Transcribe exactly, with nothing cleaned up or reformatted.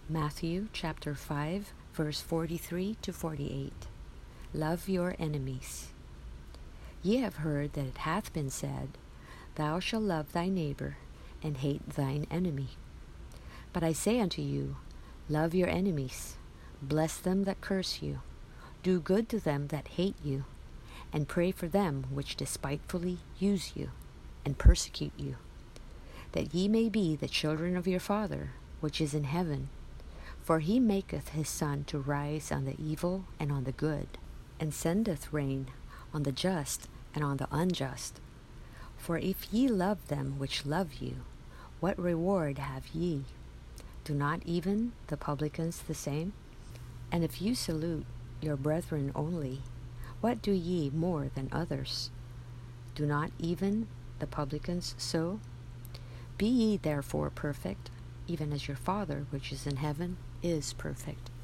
Matthew chapter five, verse forty-three to forty-eight. Love your enemies. Ye have heard that it hath been said, Thou shalt love thy neighbor, and hate thine enemy. But I say unto you, Love your enemies, bless them that curse you, do good to them that hate you, and pray for them which despitefully use you, and persecute you, that ye may be the children of your Father which is in heaven. For he maketh his sun to rise on the evil and on the good, and sendeth rain on the just and on the unjust. For if ye love them which love you, what reward have ye? Do not even the publicans the same? And if you salute your brethren only, what do ye more than others? Do not even the publicans so? Be ye therefore perfect, even as your Father which is in heaven is perfect.